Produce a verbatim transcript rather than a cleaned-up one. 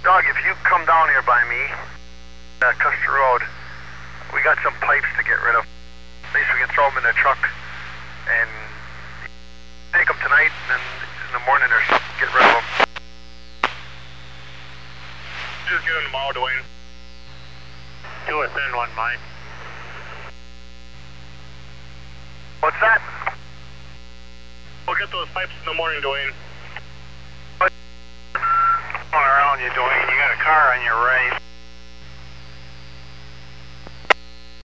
Doug, if you come down here by me, uh, Custer Road, we got some pipes to get rid of. At least we can throw them in the truck and take them tonight, and then in the morning or something, get rid of them. Just get them tomorrow, Dwayne. Do a thin one, Mike. What's that? We'll get those pipes in the morning, Dwayne. What? Going around you, Dwayne. You got a car on your right.